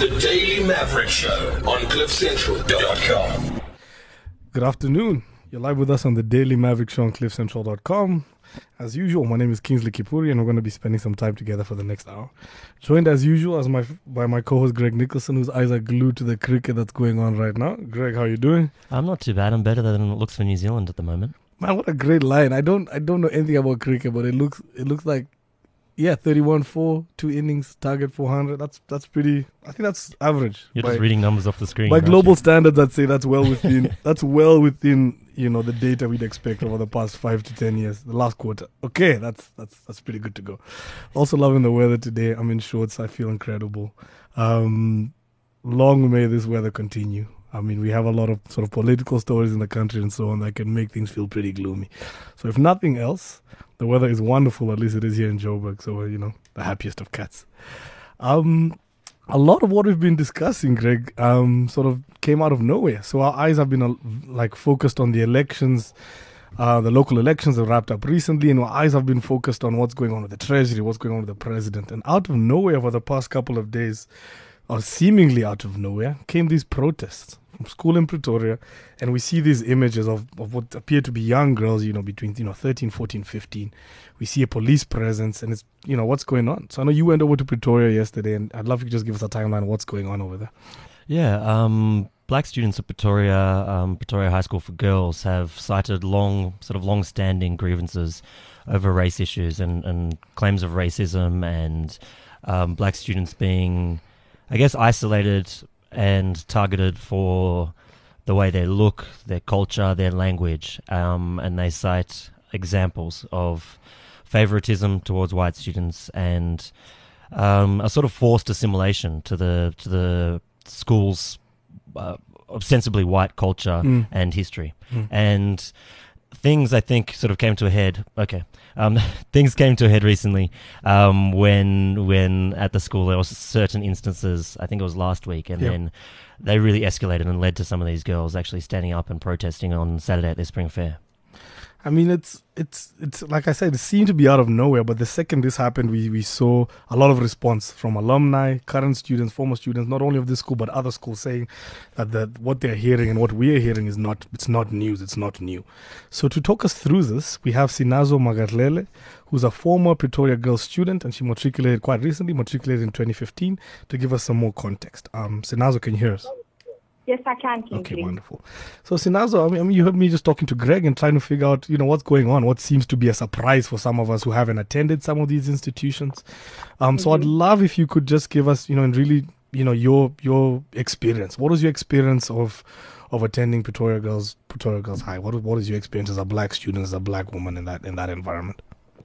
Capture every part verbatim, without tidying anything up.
The Daily Maverick Show on cliff central dot com. Good afternoon. You're live with us on the Daily Maverick Show on cliff central dot com. As usual, my name is Kingsley Kipuri, and we're going to be spending some time together for the next hour. Joined as usual as my by my co-host Greg Nicholson, whose eyes are glued to the cricket that's going on right now. Greg, how are you doing? I'm not too bad. I'm better than it looks for New Zealand at the moment. Man, what a great line! I don't I don't know anything about cricket, but it looks it looks like yeah, thirty-one four, two innings, target four hundred. That's that's pretty. I think that's average. You're by, just reading numbers off the screen. By aren't global you? standards, I'd say that's well within that's well within you know the data we'd expect over the past five to ten years. The last quarter, okay, that's that's that's pretty good to go. Also loving the weather today. I'm in shorts. I feel incredible. Um, long may this weather continue. I mean, we have a lot of sort of political stories in the country and so on that can make things feel pretty gloomy. So if nothing else, the weather is wonderful, at least it is here in Joburg. So, you know, the happiest of cats. Um, a lot of what we've been discussing, Greg, um, sort of came out of nowhere. So our eyes have been uh, like focused on the elections. Uh, the local elections have wrapped up recently, and our eyes have been focused on what's going on with the treasury, what's going on with the president. And out of nowhere for the past couple of days, or seemingly out of nowhere, came these protests from school in Pretoria, and we see these images of, of what appear to be young girls, you know, between, you know, thirteen, fourteen, fifteen. We see a police presence, and it's, you know, what's going on? So I know you went over to Pretoria yesterday, and I'd love if you could just give us a timeline of what's going on over there. Yeah, um, black students at Pretoria, um, Pretoria High School for Girls, have cited long, sort of long-standing grievances over race issues and, and claims of racism and um, black students being, I guess, isolated and targeted for the way they look, their culture, their language, um, and they cite examples of favoritism towards white students and um, a sort of forced assimilation to the to the school's uh, ostensibly white culture Mm. and history. Mm. And things, I think, sort of came to a head. Okay, um, things came to a head recently um, when when at the school there was certain instances. I think it was last week, and Yep. then they really escalated and led to some of these girls actually standing up and protesting on Saturday at their spring fair. I mean, it's it's it's like I said, it seemed to be out of nowhere. But the second this happened, we, we saw a lot of response from alumni, current students, former students, not only of this school but other schools, saying that the, what they're hearing and what we are hearing is not it's not news, it's not new. So to talk us through this, we have Sinazo Magarlele, who's a former Pretoria Girls student, and she matriculated quite recently, matriculated in twenty fifteen, to give us some more context. Um, Sinazo, can you hear us? Yes, I can. Kingsley. Okay, wonderful. So, Sinazo, I mean, I mean, you heard me just talking to Greg and trying to figure out, you know, what's going on, what seems to be a surprise for some of us who haven't attended some of these institutions. Um, Mm-hmm. So I'd love if you could just give us, you know, and really, you know, your your experience. What was your experience of of attending Pretoria Girls Pretoria Girls High? What what is your experience as a black student, as a black woman in that in that environment?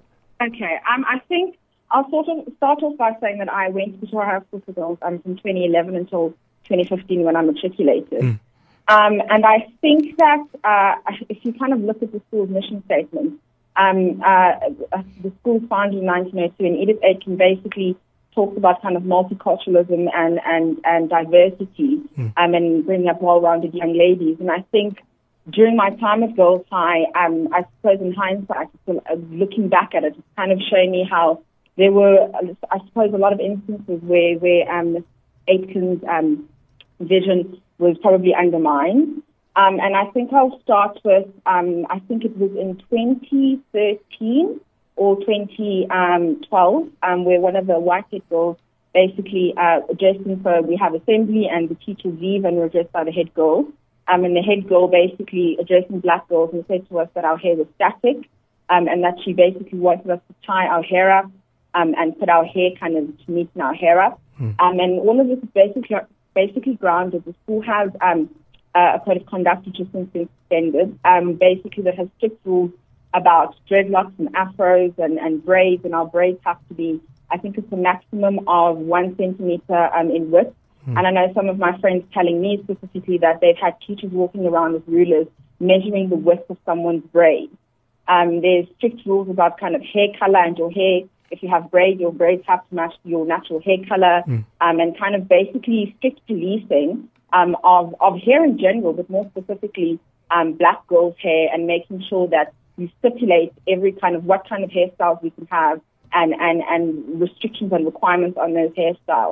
Okay. Um, I think I'll sort of start off by saying that I went to Pretoria High School for Girls um, from twenty eleven until twenty fifteen when I matriculated. Mm. Um, and I think that uh, if you kind of look at the school's mission statement, um, uh, the school was founded in nineteen oh two, and Edith Aitken basically talks about kind of multiculturalism and, and, and diversity Mm. um, and bringing up well-rounded young ladies. And I think during my time at Girls High, um, I suppose in hindsight, uh, looking back at it, it's kind of showing me how there were, I suppose, a lot of instances where, where um, Aitken's um, vision was probably undermined. Um, and I think I'll start with, um, I think it was in twenty thirteen or twenty twelve, um, where one of the white girls basically uh, addressing, so we have assembly and the teachers leave and we're addressed by the head girl. Um, and the head girl basically addressing black girls and said to us that our hair was static um, and that she basically wanted us to tie our hair up um, and put our hair kind of to neaten our hair up. Hmm. Um, and all of this is basically basically grounded. The school has um, uh, a code of conduct which has since been suspended, um, basically that has strict rules about dreadlocks and afros and, and braids, and our braids have to be, I think it's a maximum of one centimeter um, in width. Mm. And I know some of my friends telling me specifically that they've had teachers walking around with rulers measuring the width of someone's braid. Um, there's strict rules about kind of hair color and your hair. If you have braids, your braids have to match your natural hair color, Mm. um, and kind of basically strict policing um, of, of hair in general, but more specifically um, black girls' hair, and making sure that you stipulate every kind of what kind of hairstyles we can have and, and, and restrictions and requirements on those hairstyles.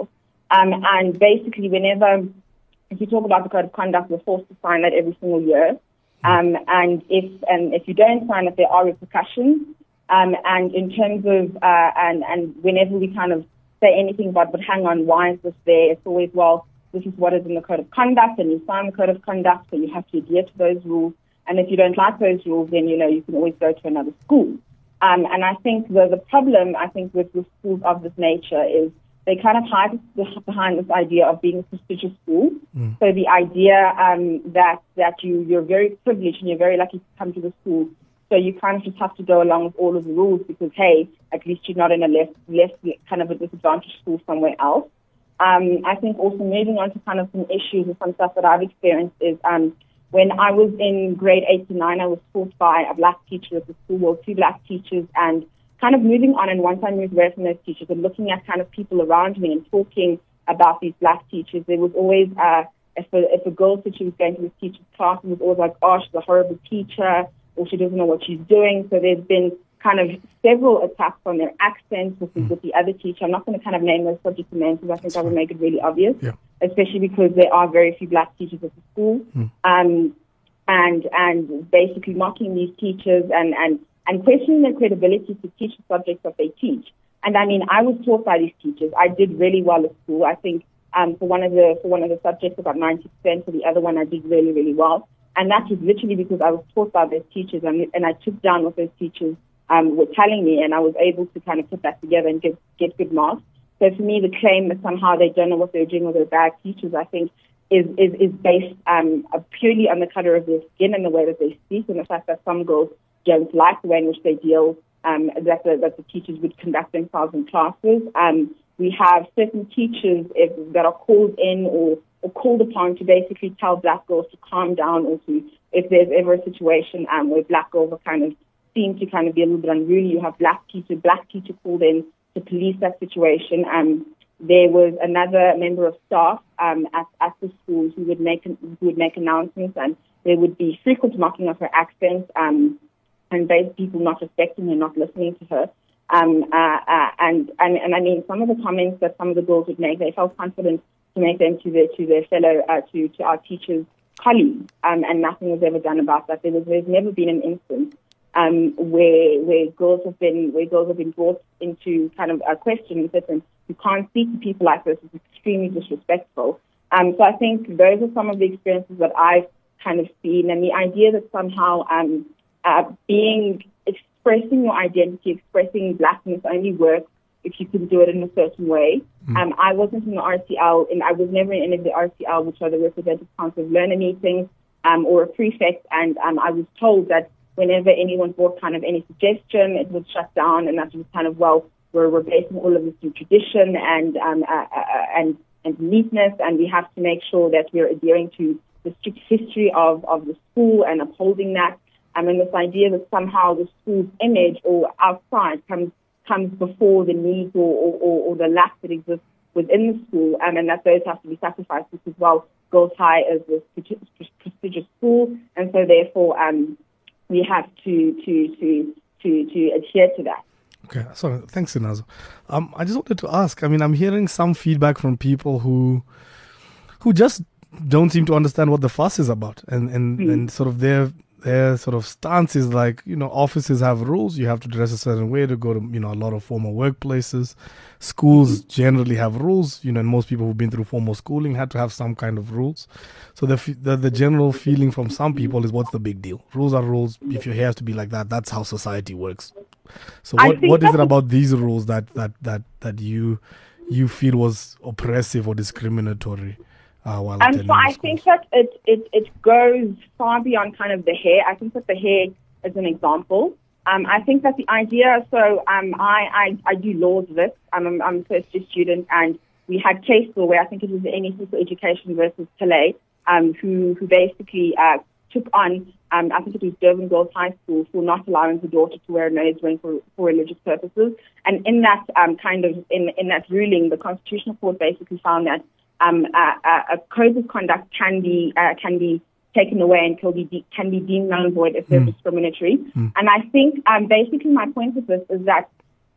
Um, and basically, whenever, if you talk about the code of conduct, we're forced to sign that every single year. Um, and if and if you don't sign it, there are repercussions. Um, and in terms of, uh, and, and whenever we kind of say anything about, but hang on, why is this there? It's always, well, this is what is in the code of conduct, and you sign the code of conduct, so you have to adhere to those rules. And if you don't like those rules, then, you know, you can always go to another school. Um, and I think the, the problem, I think, with, with schools of this nature is they kind of hide behind this idea of being a prestigious school. Mm. So the idea um, that that you, you're very privileged and you're very lucky to come to the school, so you kind of just have to go along with all of the rules because, hey, at least you're not in a less, less kind of a disadvantaged school somewhere else. Um, I think also moving on to kind of some issues and some stuff that I've experienced is um, when I was in grade eight to nine, I was taught by a black teacher at the school, well, two black teachers, and kind of moving on, and once I moved away from those teachers and looking at kind of people around me and talking about these black teachers, there was always, uh, if, a, if a girl said she was going to this teacher's class, it was always like, oh, she's a horrible teacher, or she doesn't know what she's doing. So there's been kind of several attacks on their accents with, mm. with the other teacher. I'm not going to kind of name those subject names because I think that would make it really obvious, yeah. especially because there are very few black teachers at the school. Mm. Um, and and basically mocking these teachers and, and and questioning their credibility to teach the subjects that they teach. And I mean, I was taught by these teachers. I did really well at school. I think um, for one of the for one of the subjects, about ninety percent. For the other one, I did really, really well. And that was literally because I was taught by those teachers, and, and I took down what those teachers um, were telling me, and I was able to kind of put that together and get get good marks. So for me, the claim that somehow they don't know what they're doing or they're bad teachers, I think, is is, is based um, purely on the color of their skin and the way that they speak, and the fact that some girls don't like the way in which they deal, um, that, the, that the teachers would conduct themselves in classes. Um, we have certain teachers if, that are called in or, or called upon to basically tell black girls to calm down, or to, if there's ever a situation um, where black girls are kind of seen to kind of be a little bit unruly, you have black teacher, black teacher called in to police that situation. Um, there was another member of staff um, at, at the school who would make who would make announcements, and there would be frequent mocking of her accent. Um, and those people not respecting her, not listening to her. Um, uh, uh, and, and, and I mean, some of the comments that some of the girls would make, they felt confident to make them to their, to their fellow, uh, to, to our teachers' colleagues, um, and nothing was ever done about that. There was, there's never been an instance um, where, where girls have been, where girls have been brought into kind of a question and said, you can't speak to people like this, it's extremely disrespectful. Um, so I think those are some of the experiences that I've kind of seen, and the idea that somehow, um, Uh, being, expressing your identity, expressing blackness only works if you can do it in a certain way. Mm. Um, I wasn't in the R C L, and I was never in any of the R C L, which are the Representative Council of Learner meetings, um, or a prefect, and um, I was told that whenever anyone brought kind of any suggestion, it was shut down, and that was kind of, well, we're, we're basing all of this through tradition and, um, uh, uh, and, and neatness, and we have to make sure that we're adhering to the strict history of, of the school and upholding that. I mean, this idea that somehow the school's image or outside comes comes before the needs or, or, or the lack that exists within the school, um, and that those have to be sacrificed because, well, Girls High is a prestigious school, and so therefore um, we have to to to to to adhere to that. Okay, so thanks, Inazo. Um, I just wanted to ask. I mean, I'm hearing some feedback from people who who just don't seem to understand what the fuss is about, and and, mm. and sort of their. Their sort of stance is like, you know, offices have rules. You have to dress a certain way to go to, you know, a lot of formal workplaces. Schools generally have rules, you know, and most people who've been through formal schooling had to have some kind of rules. So the the, the general feeling from some people is, what's the big deal? Rules are rules. If your hair has to be like that, that's how society works. So what what is it about these rules that that that that you you feel was oppressive or discriminatory? Uh, while um, so I think that it, it, it goes far beyond kind of the hair. I think that the hair is an example. Um, I think that the idea, so um, I, I, I do laws this. I'm, I'm, I'm a first year student, and we had case law where I think it was the N E C for Education versus Calais, um, who, who basically uh, took on, um, I think it was Durban Girls High School, for not allowing the daughter to wear a nose ring for, for religious purposes. And in that um, kind of, in, in that ruling, the Constitutional Court basically found that Um, uh, uh, a code of conduct can be uh, can be taken away and can be de- can be deemed null and void if they're mm. discriminatory. Mm. And I think um, basically my point with this is that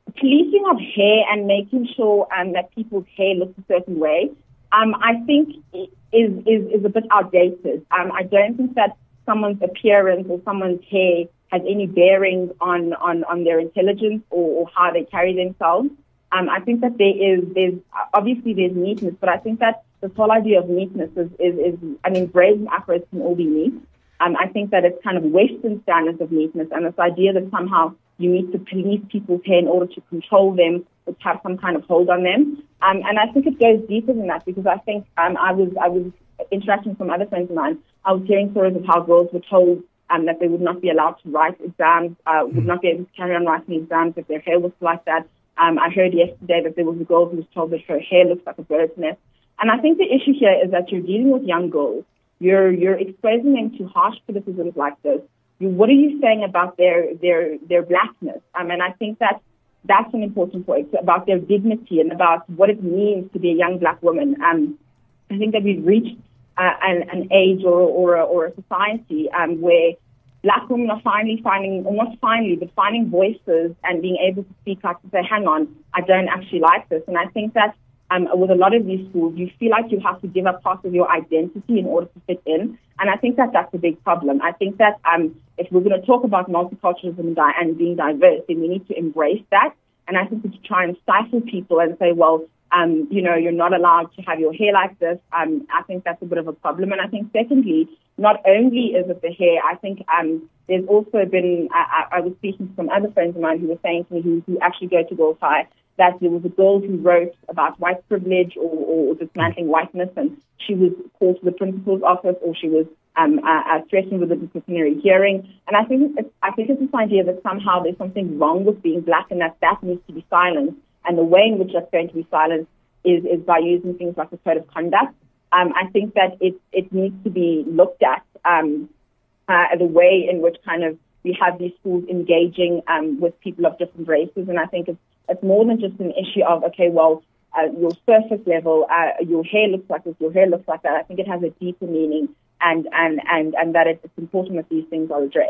policing of hair and making sure um, that people's hair looks a certain way, um, I think is, is, is a bit outdated. Um, I don't think that someone's appearance or someone's hair has any bearing on, on, on their intelligence or, or how they carry themselves. Um, I think that there is, there's, obviously there's neatness, but I think that this whole idea of neatness is, is, is I mean, braids and afros can all be neat. Um, I think that it's kind of Western standards of neatness, and this idea that somehow you need to police people's hair in order to control them or to have some kind of hold on them. Um, and I think it goes deeper than that, because I think um, I was I was interacting with some other friends of mine. I was hearing stories of how girls were told um, that they would not be allowed to write exams, uh, would not be able to carry on writing exams if their hair was like that. Um, I heard yesterday that there was a girl who was told that her hair looks like a bird's nest. And I think the issue here is that you're dealing with young girls. You're you're exposing them to harsh criticisms like this. You, what are you saying about their their their blackness? Um, and I think that that's an important point, about their dignity and about what it means to be a young black woman. Um, I think that we've reached uh, an, an age or or a, or a society um, where black women are finally finding, or not finally, but finding voices and being able to speak up to say, hang on, I don't actually like this. And I think that um, with a lot of these schools, you feel like you have to give up part of your identity in order to fit in. And I think that that's a big problem. I think that um, if we're going to talk about multiculturalism and, di- and being diverse, then we need to embrace that. And I think that to try and stifle people and say, well, um, you know, you're not allowed to have your hair like this, um, I think that's a bit of a problem. And I think, secondly, not only is it the hair, I think um, there's also been, I, I was speaking to some other friends of mine who were saying to me, who, who actually go to Girls High, that there was a girl who wrote about white privilege or, or dismantling whiteness, and she was called to the principal's office, or she was um, uh, uh, threatened with a disciplinary hearing. And I think it's, I think it's this idea that somehow there's something wrong with being black, and that that needs to be silenced. And the way in which that's going to be silenced is, is by using things like the code of conduct. Um, I think that it, it needs to be looked at, um, uh, the way in which kind of we have these schools engaging um, with people of different races. And I think it's, it's more than just an issue of, okay, well, uh, your surface level, uh, your hair looks like this, your hair looks like that. I think it has a deeper meaning, and, and, and, and that it's important that these things are addressed.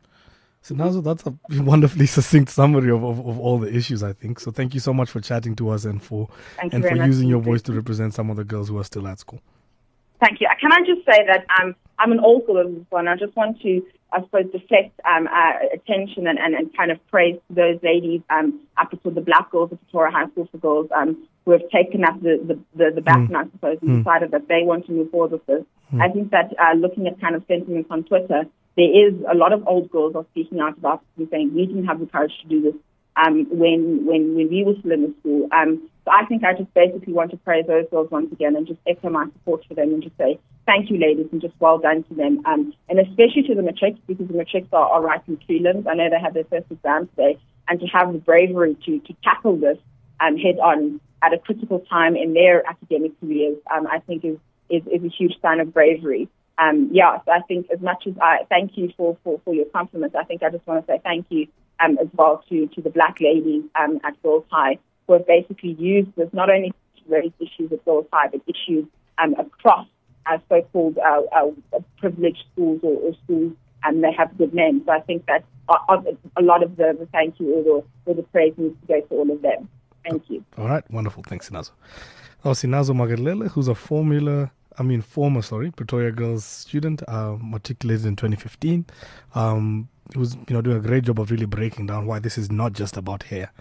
So Nazo, that's a wonderfully succinct summary of, of, of all the issues, I think. So thank you so much for chatting to us and for Thank and you for very using much. your voice to represent some of the girls who are still at school. Thank you. Can I just say that um, I'm an old girl as well, and I just want to, I suppose, deflect um, uh, attention and, and, and kind of praise those ladies um, up to the black girls at Pretoria High School for Girls um, who have taken up the, the, the, the baton, mm. I suppose, and mm. decided that they want to move forward with this. Mm. I think that uh, looking at kind of sentiments on Twitter, there is a lot of old girls are speaking out about this and saying we didn't have the courage to do this um, when, when, when we were still in the school. Um, so I think I just basically want to praise those girls once again and just echo my support for them and just say thank you, ladies, and just well done to them. Um, and especially to the matrics, because the matrics are, are writing prelims. I know they had their first exam today, and to have the bravery to, to tackle this um, head on at a critical time in their academic careers, um, I think is, is, is a huge sign of bravery. Um, yeah, so I think as much as I thank you for, for, for your compliments, I think I just want to say thank you um, as well to, to the black ladies um, at Girls High who have basically used this not only to raise issues at Girls High, but issues um, across uh, so-called uh, uh, privileged schools or, or schools, and they have good names. So I think that a, a lot of the, the thank you or the, or the praise needs to go to all of them. Thank you. All right, wonderful. Thanks, Nazo. That was Nazo Magalele, who's a formula I mean, former, sorry, Pretoria Girls student, uh, matriculated in twenty fifteen, um, who's, you know, doing a great job of really breaking down why this is not just about hair,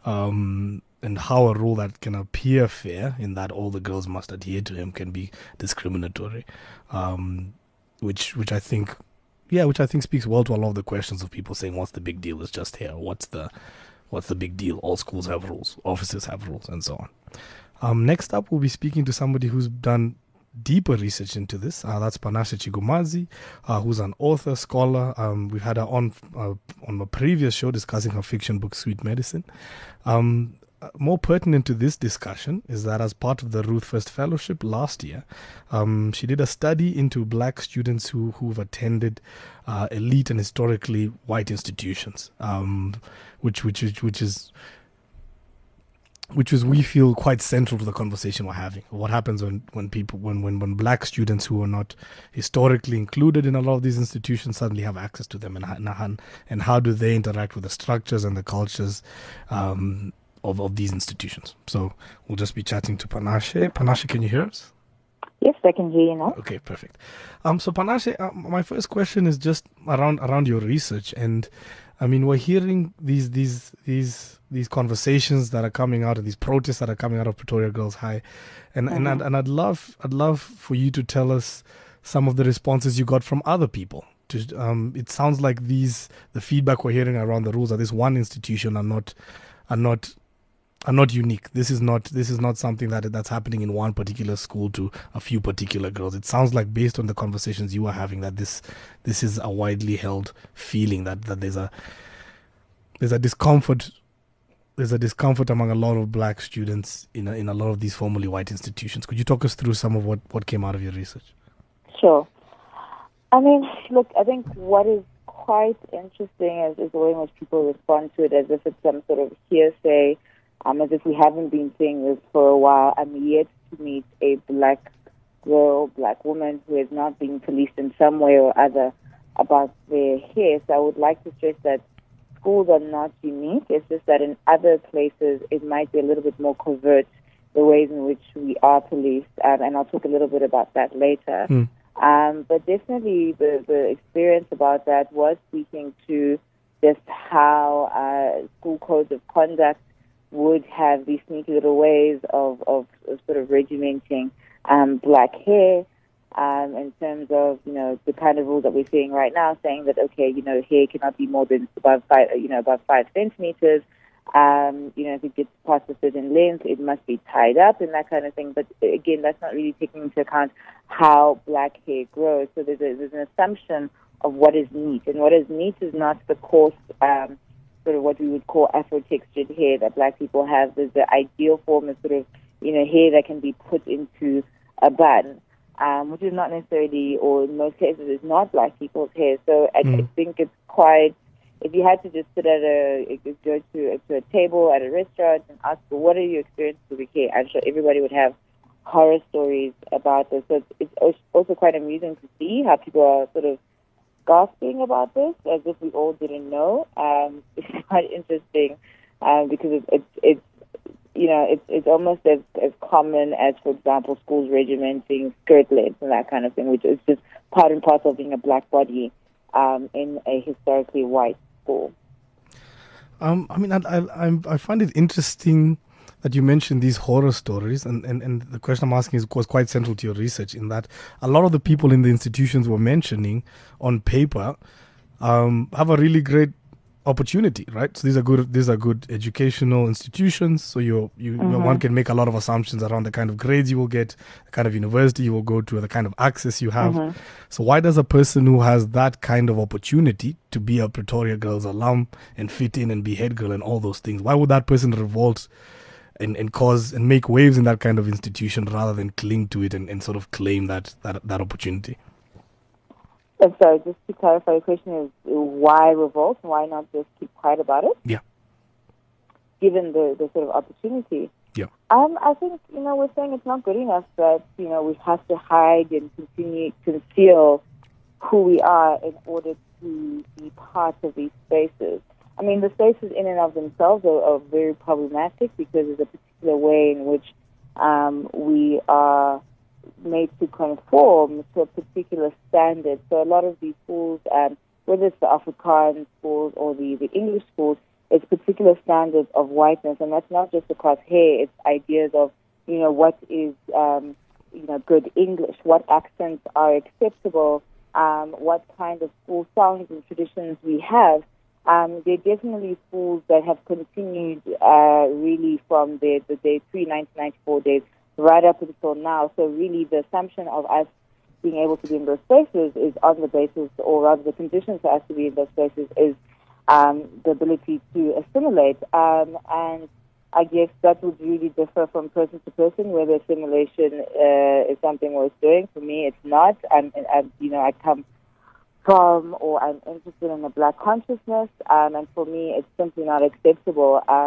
um, and how a rule that can appear fair in that all the girls must adhere to him can be discriminatory, um, which, which I think, yeah, which I think speaks well to a lot of the questions of people saying, what's the big deal? It's just hair. What's the, what's the big deal? All schools have rules, offices have rules, and so on. Um, next up, we'll be speaking to somebody who's done deeper research into this. Uh, that's Panashe Chigumazi, uh, who's an author, scholar. Um, we had her on uh, on my previous show discussing her fiction book, Sweet Medicine. Um, more pertinent to this discussion is that as part of the Ruth First Fellowship last year, um, she did a study into black students who, who've attended uh, elite and historically white institutions, um, which, which, which, which is... which is we feel quite central to the conversation we're having. What happens when, when people when, when when black students who are not historically included in a lot of these institutions suddenly have access to them, and and, and how do they interact with the structures and the cultures um, of of these institutions? So we'll just be chatting to Panashe. Panashe, can you hear us? Yes, I can hear you now. Okay, perfect. Um, so Panashe, uh, my first question is just around around your research, and I mean, we're hearing these these these these conversations that are coming out of these protests that are coming out of Pretoria Girls High, and mm-hmm. and I'd, and I'd love I'd love for you to tell us some of the responses you got from other people. To, um, it sounds like these the feedback we're hearing around the rules at this one institution are not are not are not unique. This is not this is not something that that's happening in one particular school to a few particular girls. It sounds like, based on the conversations you are having, that this this is a widely held feeling that, that there's a there's a discomfort there's a discomfort among a lot of black students in a, in a lot of these formerly white institutions. Could you talk us through some of what, what came out of your research? Sure. I mean, look, I think what is quite interesting is, is the way in which people respond to it, as if it's some sort of hearsay, um, as if we haven't been seeing this for a while. I'm yet to meet a black girl, black woman who has not been policed in some way or other about their hair. So I would like to stress that schools are not unique. It's just that in other places it might be a little bit more covert, the ways in which we are policed, um, and I'll talk a little bit about that later. Mm. Um, but definitely the, the experience about that was speaking to just how uh, school codes of conduct would have these sneaky little ways of, of, of sort of regimenting um, black hair. Um, in terms of, you know, the kind of rules that we're seeing right now, saying that, okay, you know, hair cannot be more than above five, you know, above five centimeters. Um, you know, if it gets past a certain length, it must be tied up and that kind of thing. But again, that's not really taking into account how black hair grows. So there's, a, there's an assumption of what is neat. And what is neat is not the coarse, um, sort of what we would call Afro-textured hair that black people have. There's the ideal form of sort of, you know, hair that can be put into a bun. Um, which is not necessarily, or in most cases, is not black people's hair. So I, mm. I think it's quite, if you had to just sit at a, go to, to a table at a restaurant and ask, well, what are your experiences with hair? I'm sure everybody would have horror stories about this. So it's, it's also quite amusing to see how people are sort of gasping about this, as if we all didn't know. Um, it's quite interesting um, because it, it, it's, you know, it's it's almost as, as common as, for example, schools regimenting skirt lengths and that kind of thing, which is just part and parcel of being a black body um, in a historically white school. Um, I mean, I, I I find it interesting that you mentioned these horror stories, and, and, and the question I'm asking is, was quite central to your research, in that a lot of the people in the institutions we're mentioning on paper um, have a really great opportunity, right? So these are good these are good educational institutions, so you you mm-hmm. one can make a lot of assumptions around the kind of grades you will get, the kind of university you will go to, the kind of access you have. Mm-hmm. So why does a person who has that kind of opportunity to be a Pretoria Girls alum and fit in and be head girl and all those things, why would that person revolt and, and cause and make waves in that kind of institution rather than cling to it and, and sort of claim that that, that opportunity? I'm sorry, just to clarify, the question is why revolt? Why not just keep quiet about it? Yeah. Given the, the sort of opportunity. Yeah. Um, I think, you know, we're saying it's not good enough that, you know, we have to hide and continue to conceal who we are in order to be part of these spaces. I mean, the spaces in and of themselves are, are very problematic because there's a particular way in which um, we are made to conform to a particular standard. So a lot of these schools, um, whether it's the Afrikaans schools or the, the English schools, it's particular standards of whiteness, and that's not just across hair. It's ideas of, you know, what is, um, you know, good English, what accents are acceptable, um, what kind of school songs and traditions we have. Um, there are definitely schools that have continued uh, really from the, the day pre-nineteen ninety-four days right up until now. So really the assumption of us being able to be in those spaces is on the basis, or rather the conditions for us to be in those spaces is um, the ability to assimilate. Um, and I guess that would really differ from person to person, whether assimilation uh, is something worth doing. For me, it's not. I'm, I'm, you know, I come from, or I'm interested in the black consciousness, um, and for me, it's simply not acceptable. Um,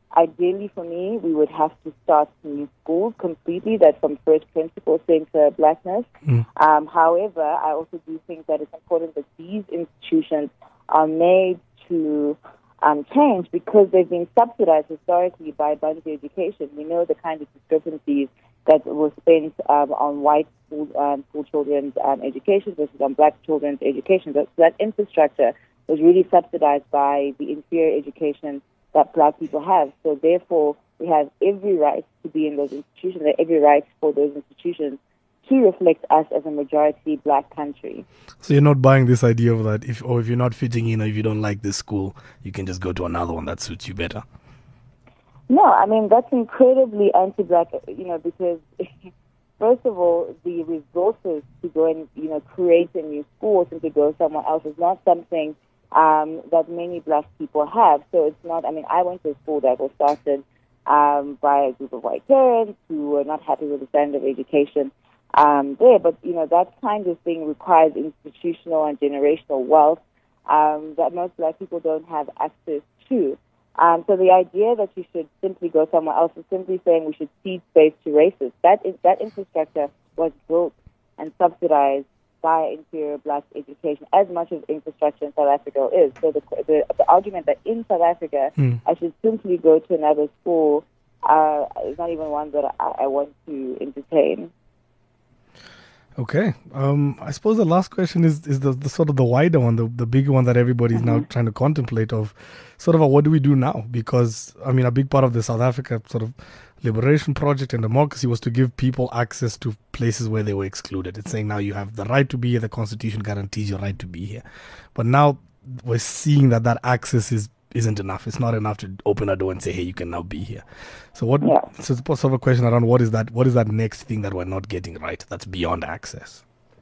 ideally for me, we would have to start new schools completely, that from first principles center blackness. Mm. Um, however, I also do think that it's important that these institutions are made to um, change because they've been subsidized historically by Bantu education. We know the kind of discrepancies that were spent um, on white school, um, school children's um, education versus on black children's education. So that infrastructure was really subsidized by the inferior education that black people have. So therefore, we have every right to be in those institutions, and every right for those institutions to reflect us as a majority black country. So you're not buying this idea of that if, or if you're not fitting in, or if you don't like this school, you can just go to another one that suits you better. No, I mean, that's incredibly anti-black, you know, because first of all, the resources to go and, you know, create a new school or to go somewhere else is not something um, that many black people have. So it's not, I mean, I went to a school that was started um, by a group of white parents who were not happy with the standard of education um, there. But, you know, that kind of thing requires institutional and generational wealth um, that most black people don't have access to. Um, so the idea that you should simply go somewhere else is simply saying we should cede space to racists. That is, that infrastructure was built and subsidized by inferior black education, as much as infrastructure in South Africa is. So the the, the argument that in South Africa Mm. I should simply go to another school uh, is not even one that I, I want to entertain. Okay. Um, I suppose the last question is is the, the sort of the wider one, the, the bigger one that everybody's now trying to contemplate of sort of a, what do we do now? Because, I mean, a big part of the South Africa sort of liberation project and democracy was to give people access to places where they were excluded. It's saying now you have the right to be here, the Constitution guarantees your right to be here. But now we're seeing that that access is isn't enough. It's not enough to open a door and say, hey, you can now be here. So what? Yeah. So it's sort of a question around what is that? What is that next thing that we're not getting right? That's beyond access.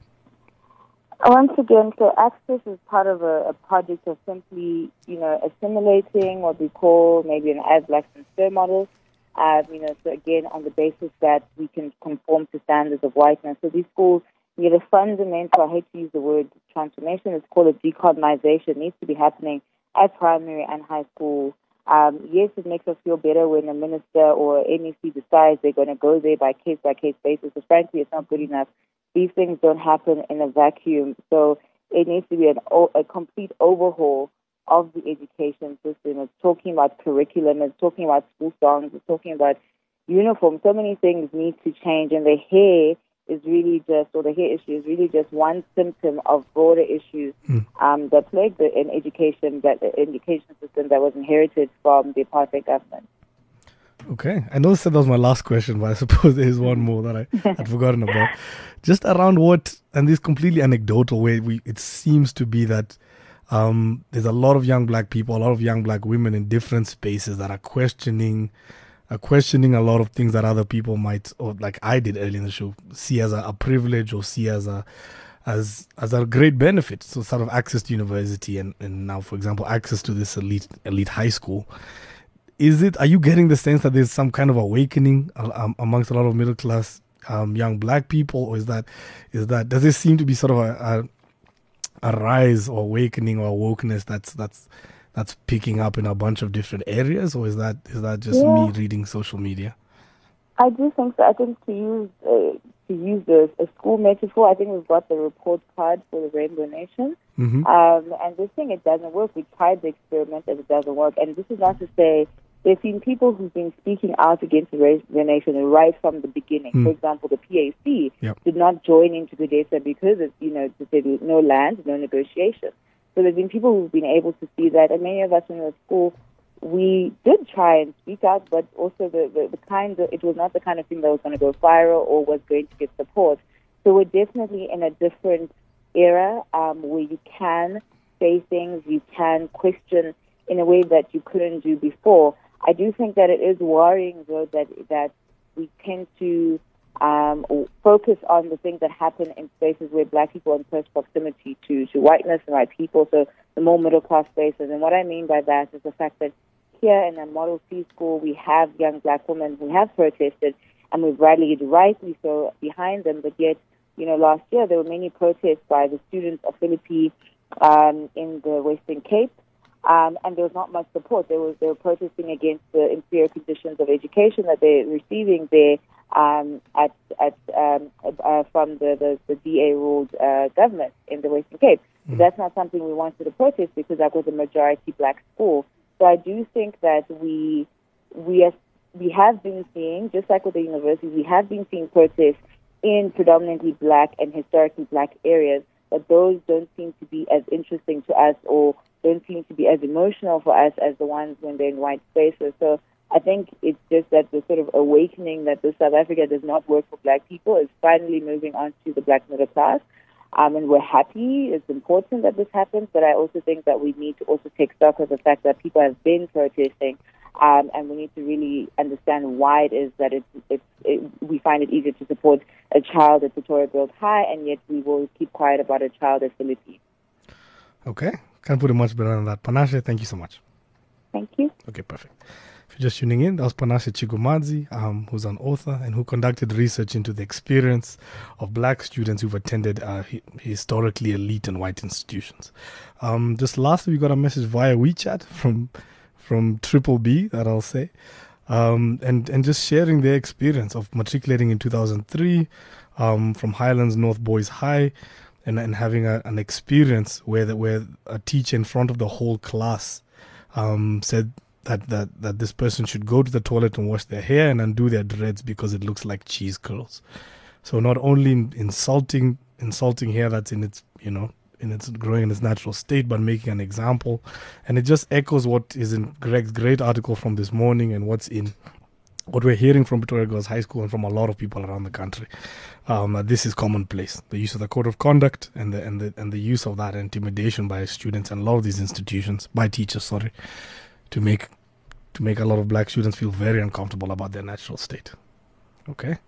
Once again, so access is part of a, a project of simply, you know, assimilating what we call maybe an as blacks and stir model. Um, you know, so again, on the basis that we can conform to standards of whiteness. So these schools need a fundamental, I hate to use the word transformation, it's called a decolonization. It needs to be happening at primary and high school. Um, yes, it makes us feel better when a minister or N E C decides they're going to go there by case-by-case basis, but frankly, it's not good enough. These things don't happen in a vacuum. So it needs to be an, a complete overhaul of the education system. It's talking about curriculum, it's talking about school songs, it's talking about uniforms. So many things need to change, and the hair is really just, or the hair issue is really just one symptom of broader issues Mm. um, that plague the an education that the education system that was inherited from the apartheid government. Okay. I know I said that was my last question, but I suppose there is one more that I had forgotten about. Just around what, and this is completely anecdotal, where we it seems to be that um, there's a lot of young black people, a lot of young black women in different spaces that are questioning are questioning a lot of things that other people might, or like I did early in the show, see as a, a privilege or see as a as as a great benefit. So sort of access to university and, and now, for example, access to this elite elite high school. Is it? Are you getting the sense that there's some kind of awakening um, amongst a lot of middle class um, young black people, or is that is that does there seem to be sort of a, a a rise or awakening or awokeness that's that's that's picking up in a bunch of different areas, or is that is that just Yeah. me reading social media? I do think so. I think to use uh, to use the a school metaphor, I think we've got the report card for the Rainbow Nation. Mm-hmm. Um, and this thing, it doesn't work. We tried the experiment and it doesn't work. And this is not to say there's been people who've been speaking out against the Rainbow Nation right from the beginning. Mm. For example, the P A C Yep. did not join into Kudesa because of, you know, there's no land, no negotiation. So there's been people who've been able to see that. And many of us in the school, we did try and speak out, but also the, the, the kind of, it was not the kind of thing that was going to go viral or was going to get support. So we're definitely in a different era um, where you can say things, you can question in a way that you couldn't do before. I do think that it is worrying, though, that that we tend to um, focus on the things that happen in spaces where black people are in close proximity to, to whiteness and white people, so the more middle-class spaces. And what I mean by that is the fact that here in a Model C school, we have young black women who have protested, and we've rallied rightly so behind them, but yet, you know, last year there were many protests by the students of Philippi um, in the Western Cape. Um, and there was not much support. They were, they were protesting against the inferior conditions of education that they're receiving there um, at, at, um, uh, from the, the, the D A-ruled uh, government in the Western Cape. So mm. that's not something we wanted to protest because that was a majority black school. So I do think that we we have, we have been seeing, just like with the university, we have been seeing protests in predominantly black and historically black areas, but those don't seem to be as interesting to us or don't seem to be as emotional for us as the ones when they're in white spaces. So I think it's just that the sort of awakening that the South Africa does not work for black people is finally moving on to the black middle class. Um, and we're happy. It's important that this happens, but I also think that we need to also take stock of the fact that people have been protesting, um, and we need to really understand why it is that it's, it's, it, we find it easier to support a child at Pretoria Girls High, and yet we will keep quiet about a child at Philippines. Okay. Can't put it much better than that. Panashe, thank you so much. Thank you. Okay, perfect. If you're just tuning in, that was Panashe Chigumadzi, um, who's an author and who conducted research into the experience of black students who've attended uh, hi- historically elite and white institutions. Um, just lastly, we got a message via WeChat from from Triple B, that I'll say, um, and, and just sharing their experience of matriculating in two thousand three um, from Highlands North Boys High, and, and having a, an experience where the, where a teacher in front of the whole class um, said that, that, that this person should go to the toilet and wash their hair and undo their dreads because it looks like cheese curls. So not only insulting insulting hair that's in its, you know, in its growing in its natural state, but making an example. And it just echoes what is in Greg's great article from this morning and what's in what we're hearing from Pretoria Girls High School and from a lot of people around the country. Um, this is commonplace. The use of the code of conduct and the and the and the use of that intimidation by students and a lot of these institutions, by teachers, sorry, to make to make a lot of black students feel very uncomfortable about their natural state. Okay.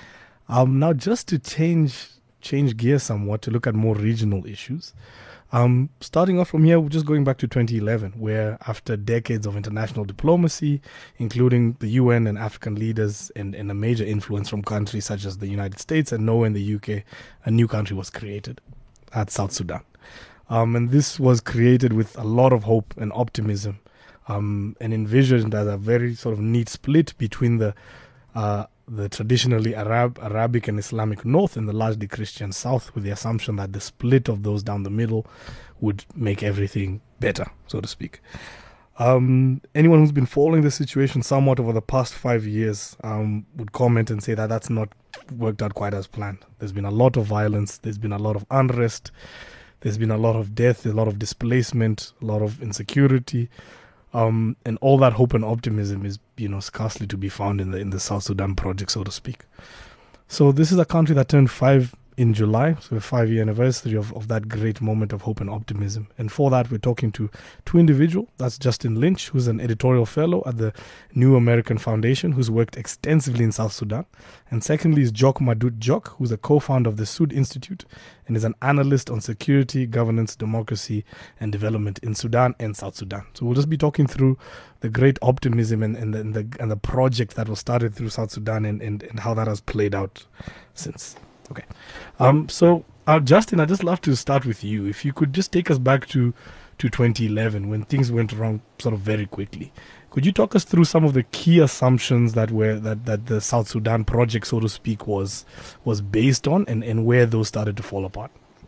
Um, now just to change change gears somewhat to look at more regional issues. Um, starting off from here, we're just going back to twenty eleven, where after decades of international diplomacy, including the U N and African leaders and, and a major influence from countries such as the United States and Norway and the U K, a new country was created at South Sudan. Um, and this was created with a lot of hope and optimism, um, and envisioned as a very sort of neat split between the uh, the traditionally Arab, Arabic and Islamic north and the largely Christian south, with the assumption that the split of those down the middle would make everything better, so to speak. Um, anyone who's been following the situation somewhat over the past five years um, would comment and say that that's not worked out quite as planned. There's been a lot of violence, there's been a lot of unrest, there's been a lot of death, a lot of displacement, a lot of insecurity. Um, and all that hope and optimism is, you know, scarcely to be found in the in the South Sudan project, so to speak. So this is a country that turned five in July, so a five-year anniversary of, of that great moment of hope and optimism. And for that, we're talking to two individuals. That's Justin Lynch, who's an editorial fellow at the New American Foundation, who's worked extensively in South Sudan. And secondly is Jock Madut Jock, who's a co-founder of the Sud Institute and is an analyst on security, governance, democracy, and development in Sudan and South Sudan. So we'll just be talking through the great optimism and, and, the, and, the, and the project that was started through South Sudan and, and, and how that has played out since. Okay. Um, so, uh, Justin, I'd just love to start with you. If you could just take us back to, to twenty eleven when things went wrong sort of very quickly. Could you talk us through some of the key assumptions that were that, that the South Sudan project, so to speak, was was based on and, and where those started to fall apart?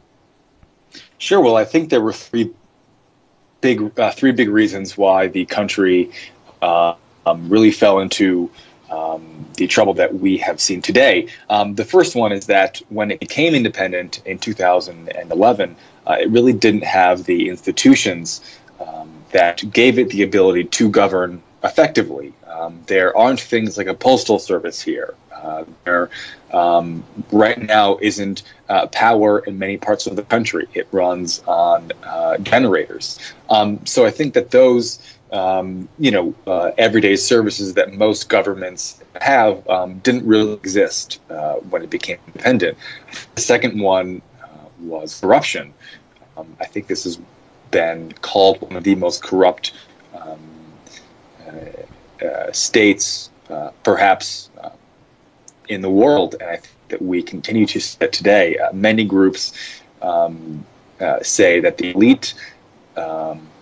Sure. Well, I think there were three big uh, three big reasons why the country uh, um, really fell into Um, the trouble that we have seen today. Um, the first one is that when it became independent in two thousand eleven, uh, it really didn't have the institutions um, that gave it the ability to govern effectively. Um, there aren't things like a postal service here. Uh, there um, right now isn't uh, power in many parts of the country. It runs on uh, generators. Um, so I think that those Um, you know, uh, everyday services that most governments have um, didn't really exist uh, when it became independent. The second one uh, was corruption. Um, I think this has been called one of the most corrupt um, uh, uh, states, uh, perhaps, uh, in the world, and I think that we continue to see it today. Uh, many groups um, uh, say that the elite um,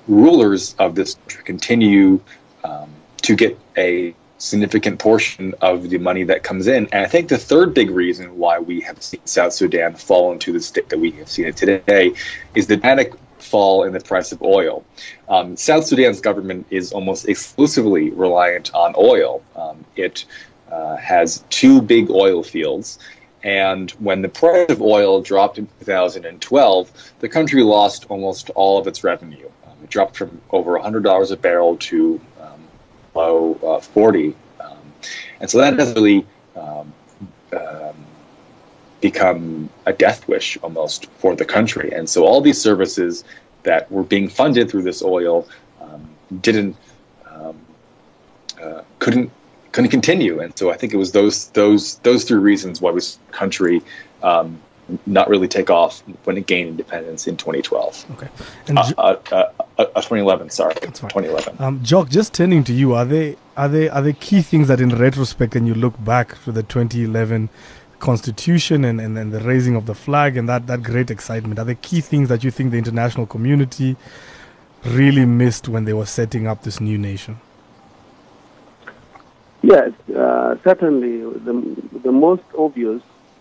rulers of this country continue um, to get a significant portion of the money that comes in. And I think the third big reason why we have seen South Sudan fall into the state that we have seen it today is the dramatic fall in the price of oil. Um, South Sudan's government is almost exclusively reliant on oil. Um, it uh, has two big oil fields. And when the price of oil dropped in two thousand twelve, the country lost almost all of its revenue. Um, it dropped from over one hundred dollars a barrel to um, low uh, forty. Um, and so that has really um, um, become a death wish almost for the country. And so all these services that were being funded through this oil um, didn't, um, uh, couldn't, couldn't continue. And so I think it was those those those three reasons why this country um, not really take off when it gained independence in twenty twelve. Okay. And uh, uh, uh, uh, twenty eleven, sorry. That's fine. twenty eleven. Um, Jock, just turning to you, are they are they are there key things that in retrospect, and you look back to the twenty eleven Constitution and, and, and the raising of the flag and that, that great excitement, are there key things that you think the international community really missed when they were setting up this new nation? Yes, uh, certainly. The, the most obvious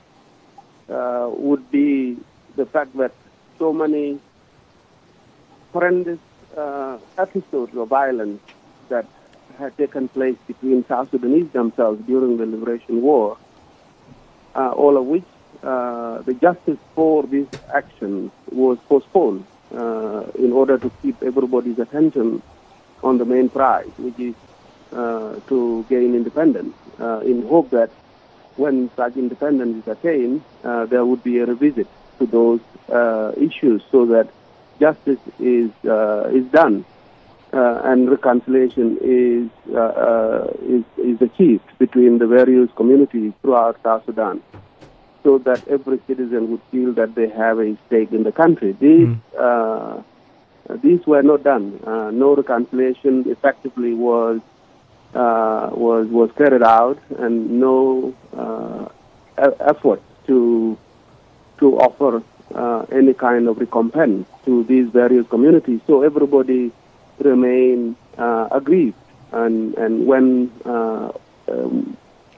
uh, would be the fact that so many horrendous uh, episodes of violence that had taken place between South Sudanese themselves during the Liberation War, uh, all of which uh, the justice for these actions was postponed uh, in order to keep everybody's attention on the main prize, which is Uh, to gain independence, uh, in hope that when such independence is attained, uh, there would be a revisit to those uh, issues so that justice is uh, is done uh, and reconciliation is, uh, uh, is is achieved between the various communities throughout South Sudan, so that every citizen would feel that they have a stake in the country. These mm. uh, these were not done. Uh, no reconciliation effectively was. Uh, was was carried out, and no uh, effort to to offer uh, any kind of recompense to these various communities. So everybody remained uh, aggrieved, and and when uh, um,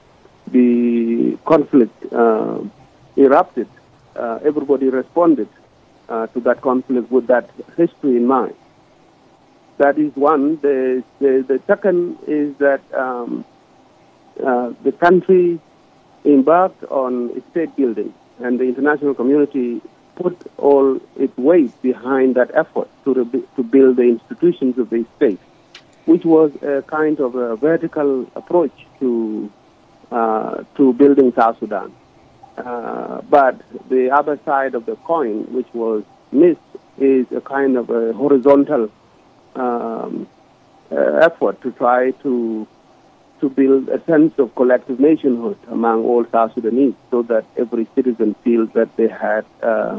the conflict uh, erupted, uh, everybody responded uh, to that conflict with that history in mind. That is one. The, the, the second is that um, uh, the country embarked on state building, and the international community put all its weight behind that effort to, re- to build the institutions of the state, which was a kind of a vertical approach to uh, to building South Sudan. Uh, but the other side of the coin, which was missed, is a kind of a horizontal Um, uh, effort to try to to build a sense of collective nationhood among all South Sudanese, so that every citizen feels that they had uh,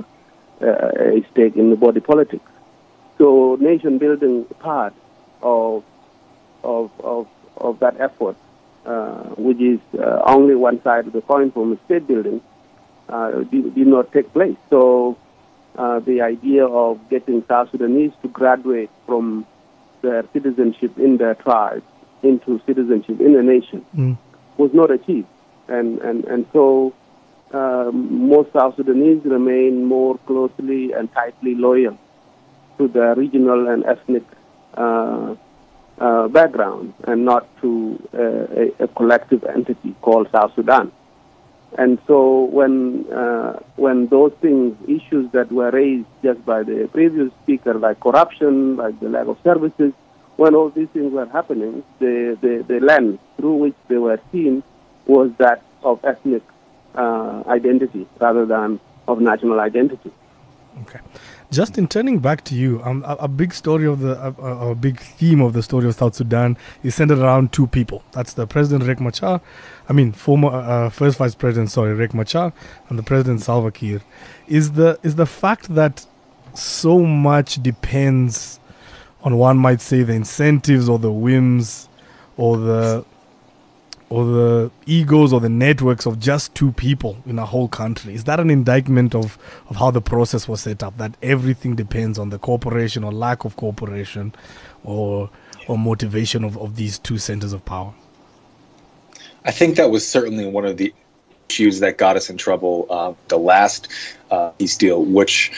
a stake in the body politic. So, nation building part of of of, of that effort, uh, which is uh, only one side of the coin from state building, uh, did, did not take place. So. Uh, the idea of getting South Sudanese to graduate from their citizenship in their tribe into citizenship in a nation mm. was not achieved. And, and, and so uh, most South Sudanese remain more closely and tightly loyal to their regional and ethnic uh, uh, background, and not to uh, a, a collective entity called South Sudan. And so when uh, when those things, issues that were raised just by the previous speaker, like corruption, like the lack of services, when all these things were happening, the, the, the lens through which they were seen was that of ethnic uh, identity rather than of national identity. Okay. Justin, turning back to you, um, a, a big story of the, a, a big theme of the story of South Sudan is centered around two people. That's the President Riek Machar, I mean, former uh, first Vice President, sorry, Riek Machar, and the President Salva Kiir. Is the is the fact that so much depends on, one might say, the incentives or the whims or the or the egos or the networks of just two people in a whole country? Is that an indictment of, of how the process was set up, that everything depends on the cooperation or lack of cooperation or or motivation of, of these two centers of power? I think that was certainly one of the issues that got us in trouble uh, the last uh, peace deal, which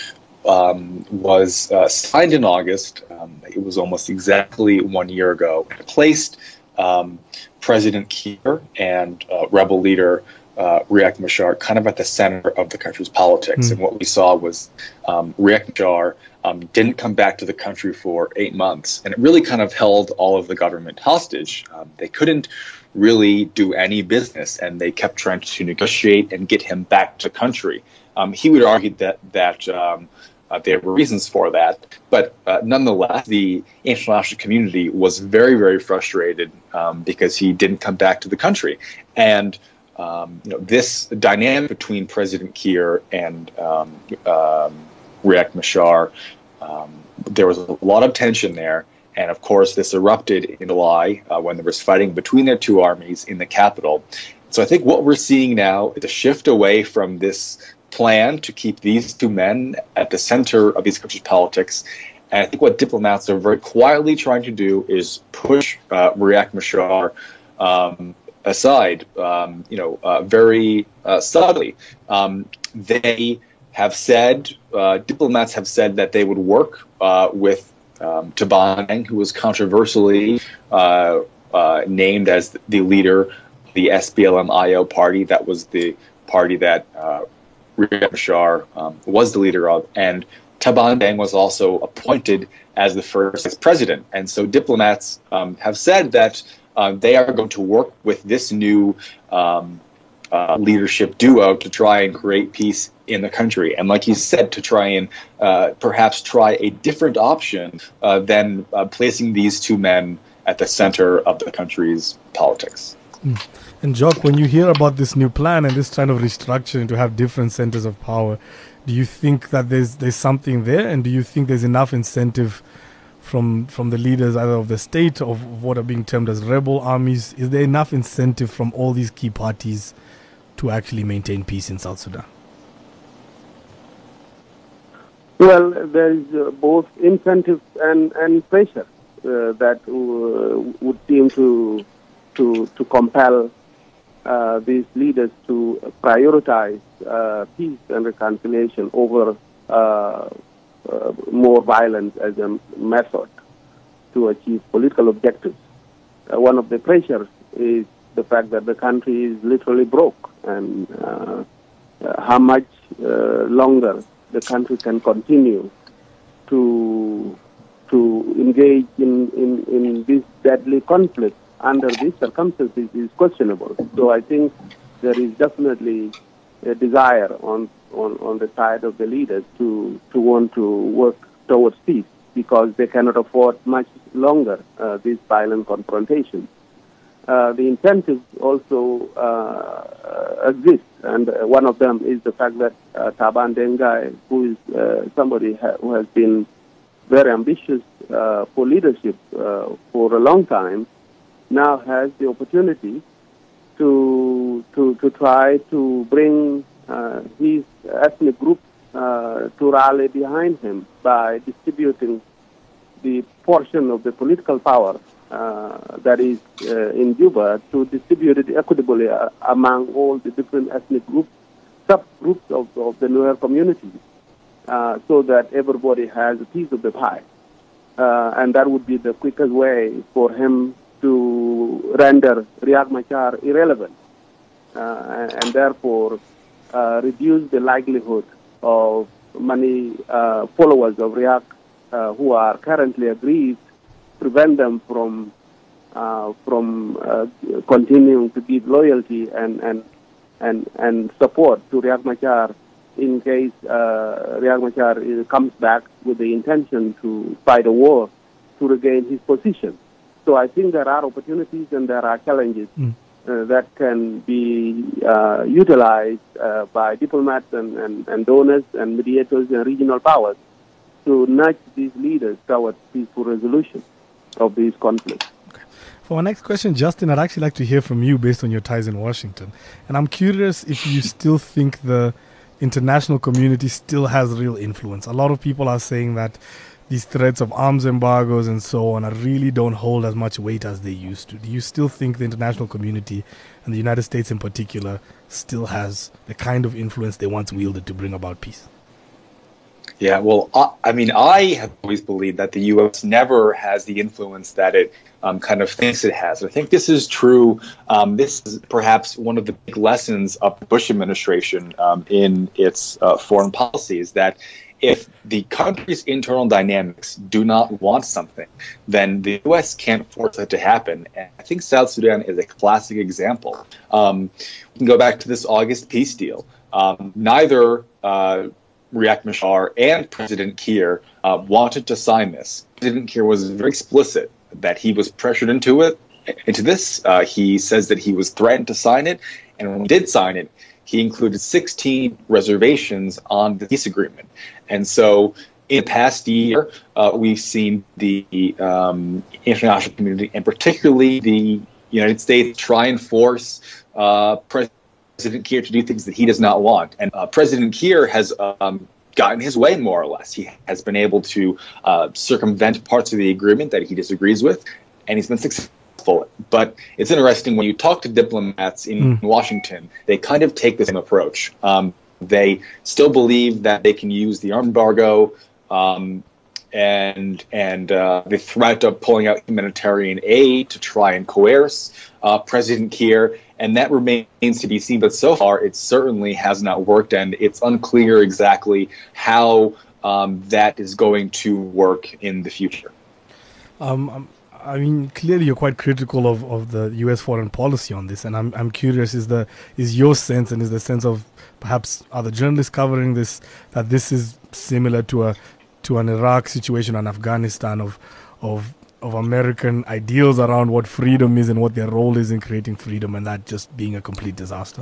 um, was uh, signed in August. Um, it was almost exactly one year ago. It placed um, President Kiir and uh, rebel leader uh, Riek Machar kind of at the center of the country's politics. Mm. And what we saw was um, Riek Machar um, didn't come back to the country for eight months. And it really kind of held all of the government hostage. Um, they couldn't really do any business, and they kept trying to negotiate and get him back to country. Um, he would argue that that um, uh, there were reasons for that, but uh, nonetheless, the international community was very, very frustrated um, because he didn't come back to the country. And um, you know, this dynamic between President Kiir and um, um, Riek Machar, um, there was a lot of tension there. And of course, this erupted in July uh, when there was fighting between their two armies in the capital. So I think what we're seeing now is a shift away from this plan to keep these two men at the center of these countries' politics. And I think what diplomats are very quietly trying to do is push uh, Riek Machar um, aside, um, you know, uh, very uh, subtly. Um, they have said, uh, diplomats have said that they would work uh, with Um, Taban Deng, who was controversially uh, uh, named as the leader of the S P L M I O party. That was the party that uh, Riek Machar um, was the leader of. And Taban Deng was also appointed as the first president. And so diplomats um, have said that uh, they are going to work with this new um, uh, leadership duo to try and create peace in the country. And like you said, to try and uh, perhaps try a different option uh, than uh, placing these two men at the center of the country's politics. Mm. And Jock, when you hear about this new plan and this kind of restructuring to have different centers of power, do you think that there's there's something there? And do you think there's enough incentive from from the leaders either of the state or of what are being termed as rebel armies? Is there enough incentive from all these key parties to actually maintain peace in South Sudan? Well, there is uh, both incentive and, and pressure uh, that uh, would seem to to to compel uh, these leaders to prioritize uh, peace and reconciliation over uh, uh, more violence as a method to achieve political objectives. Uh, one of the pressures is the fact that the country is literally broke, and uh, uh, how much uh, longer the country can continue to to engage in, in, in this deadly conflict under these circumstances is questionable. So I think there is definitely a desire on, on, on the side of the leaders to, to want to work towards peace, because they cannot afford much longer uh, these violent confrontations. Uh, the incentives also uh, exist, and uh, one of them is the fact that uh, Taban Deng, who is uh, somebody ha- who has been very ambitious uh, for leadership uh, for a long time, now has the opportunity to to to try to bring uh, his ethnic group uh, to rally behind him by distributing the portion of the political power Uh, that is uh, in Juba, to distribute it equitably uh, among all the different ethnic groups, subgroups of, of the Nuer community, uh, so that everybody has a piece of the pie. Uh, and that would be the quickest way for him to render Riek Machar irrelevant, uh, and, and therefore uh, reduce the likelihood of many uh, followers of Riek uh, who are currently aggrieved, prevent them from uh, from uh, continuing to give loyalty and and and and support to Riek Machar in case uh, Riek Machar comes back with the intention to fight a war to regain his position. So I think there are opportunities and there are challenges mm. uh, that can be uh, utilized uh, by diplomats and, and, and donors and mediators and regional powers to nudge these leaders towards peaceful resolution of these conflicts. Okay. For our next question, Justin, I'd actually like to hear from you based on your ties in Washington. And I'm curious if you still think the international community still has real influence. A lot of people are saying that these threats of arms embargoes and so on are really don't hold as much weight as they used to. Do you still think the international community, and the United States in particular, still has the kind of influence they once wielded to bring about peace? Yeah, well, I, I mean, I have always believed that the U S never has the influence that it um, kind of thinks it has. I think this is true. Um, this is perhaps one of the big lessons of the Bush administration um, in its uh, foreign policy, is that if the country's internal dynamics do not want something, then the U S can't force it to happen. And I think South Sudan is a classic example. Um, we can go back to this August peace deal. Um, neither uh, Riek Machar and President Kiir uh, wanted to sign this. President Kiir was very explicit that he was pressured into it, into this. Uh, he says that he was threatened to sign it, and when he did sign it, he included sixteen reservations on the peace agreement. And so in the past year, uh, we've seen the um, international community, and particularly the United States, try and force uh, President Kiir to do things that he does not want. And uh, President Kiir has um, gotten his way, more or less. He has been able to uh, circumvent parts of the agreement that he disagrees with, and he's been successful. But it's interesting, when you talk to diplomats in mm. Washington, they kind of take the same approach. Um, they still believe that they can use the arms embargo um, and and uh, the threat of pulling out humanitarian aid to try and coerce uh, President Kiir, and that remains to be seen. But so far, it certainly has not worked, and it's unclear exactly how um, that is going to work in the future. Um, um I mean, clearly you're quite critical of, of the U S foreign policy on this, and I'm I'm curious, is the is your sense, and is the sense of perhaps other journalists covering this, that this is similar to a to an Iraq situation and Afghanistan of of of American ideals around what freedom is and what their role is in creating freedom, and that just being a complete disaster?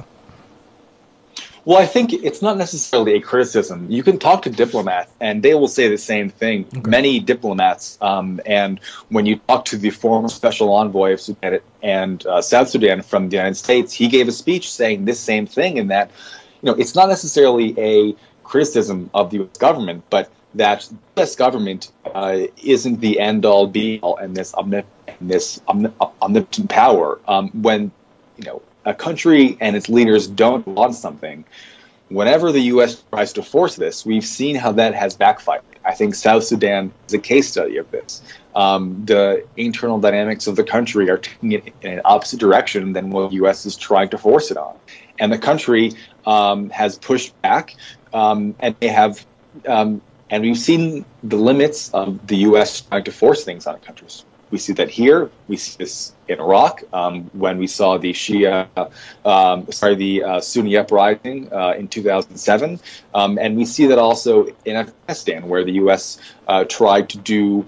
Well, I think it's not necessarily a criticism. You can talk to diplomats, and they will say the same thing. Okay. Many diplomats, um, and when you talk to the former special envoy of Sudan and uh, South Sudan from the United States, he gave a speech saying this same thing, in that, you know, it's not necessarily a criticism of the U S government, but that the U S government uh, isn't the end-all, be-all in this, omnip- in this omnip- omnipotent power. Um, when, you know, a country and its leaders don't want something, whenever the U S tries to force this, we've seen how that has backfired. I think South Sudan is a case study of this. Um, the internal dynamics of the country are taking it in an opposite direction than what the U S is trying to force it on. And the country um, has pushed back, um, and they have, um, and we've seen the limits of the U S trying to force things on countries. We see that here. We see this in Iraq um, when we saw the Shia, um, sorry, the uh, Sunni uprising uh, in two thousand seven, um, and we see that also in Afghanistan, where the U S uh, tried to do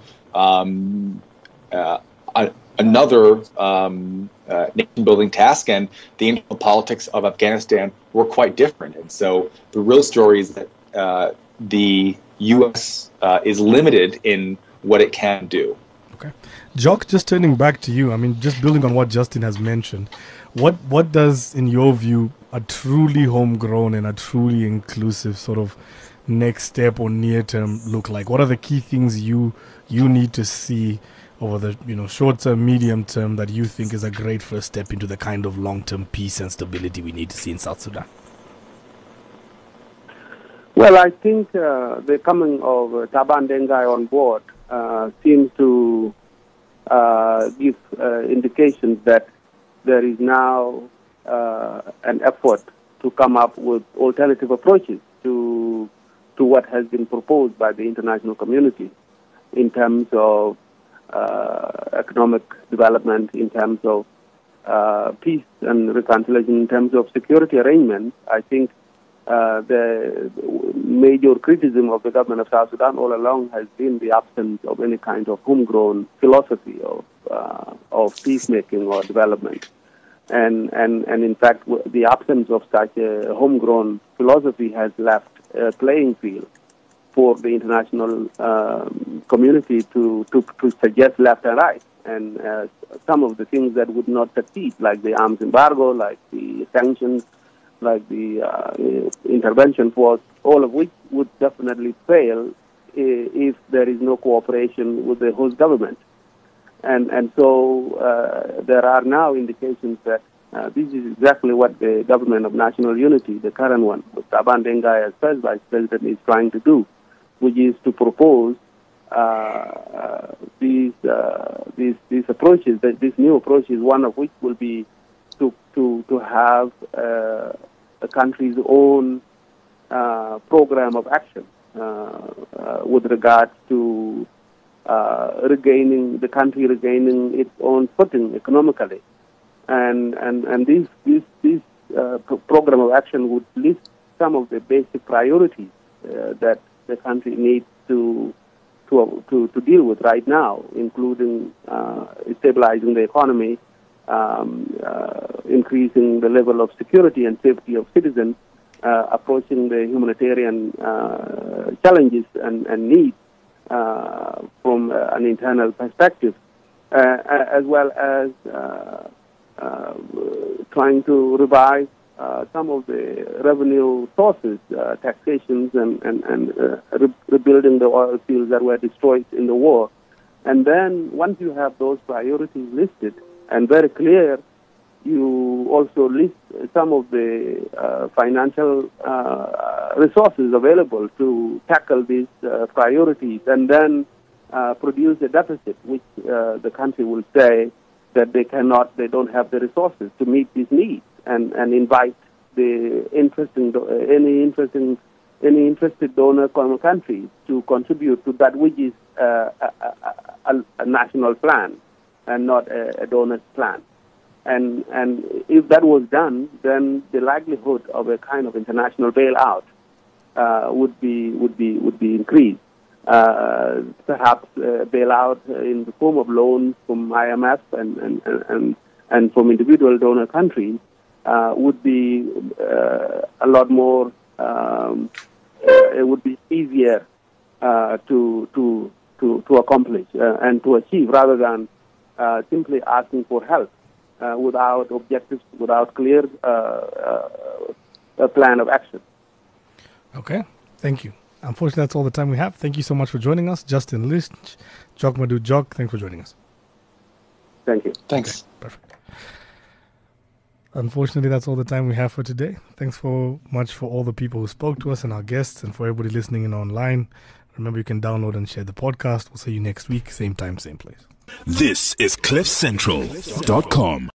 um, uh, a, another um, uh, nation-building task, and the internal politics of Afghanistan were quite different. And so the real story is that uh, the U S uh, is limited in what it can do. Okay. Jock, just turning back to you, I mean, just building on what Justin has mentioned, what what does, in your view, a truly homegrown and a truly inclusive sort of next step or near term look like? What are the key things you you need to see over the, you know, short term, medium term, that you think is a great first step into the kind of long term peace and stability we need to see in South Sudan? Well, I think uh, the coming of uh, Taban Dengai on board Uh, seems to uh, give uh, indications that there is now uh, an effort to come up with alternative approaches to to what has been proposed by the international community in terms of uh, economic development, in terms of uh, peace and reconciliation, in terms of security arrangements. I think Uh, the major criticism of the government of South Sudan all along has been the absence of any kind of homegrown philosophy of uh, of peacemaking or development, and and and in fact, the absence of such a homegrown philosophy has left a playing field for the international um, community to, to to suggest left and right. and uh, some of the things that would not succeed, like the arms embargo, like the sanctions, like the uh, intervention force, all of which would definitely fail if there is no cooperation with the host government. And and so uh, there are now indications that uh, this is exactly what the government of national unity, the current one, with Taban Dengai as first vice president, is trying to do, which is to propose uh, uh, these, uh, these these approaches, this new approaches, one of which will be to to to have uh, the country's own uh, program of action uh, uh, with regards to uh, regaining the country, regaining its own footing economically, and and and this this this uh, pro- program of action would list some of the basic priorities uh, that the country needs to to to to deal with right now, including uh, stabilizing the economy. Um, uh, increasing the level of security and safety of citizens, uh, approaching the humanitarian uh, challenges and, and needs uh, from uh, an internal perspective, uh, as well as uh, uh, trying to revive uh, some of the revenue sources, uh, taxations, and, and, and uh, re- rebuilding the oil fields that were destroyed in the war. And then once you have those priorities listed, and very clear, you also list some of the uh, financial uh, resources available to tackle these uh, priorities, and then uh, produce a deficit, which uh, the country will say that they cannot, they don't have the resources to meet these needs, and, and invite the interesting, any interesting, any interested donor countries to contribute to that which is uh, a, a, a national plan, and not a, a donor's plan. And and if that was done, then the likelihood of a kind of international bailout uh, would be would be would be increased. Uh, perhaps a bailout in the form of loans from I M F and and and, and from individual donor countries uh, would be uh, a lot more. Um, it would be easier uh, to to to to accomplish uh, and to achieve, rather than Uh, simply asking for help uh, without objectives, without clear uh, uh, a plan of action. Okay, thank you. Unfortunately, that's all the time we have. Thank you so much for joining us. Justin List, Jock Madu Jock, thanks for joining us. Thank you. Thanks. Okay, perfect. Unfortunately, that's all the time we have for today. Thanks so much for all the people who spoke to us and our guests, and for everybody listening in online. Remember, you can download and share the podcast. We'll see you next week, same time, same place. This is cliff central dot com.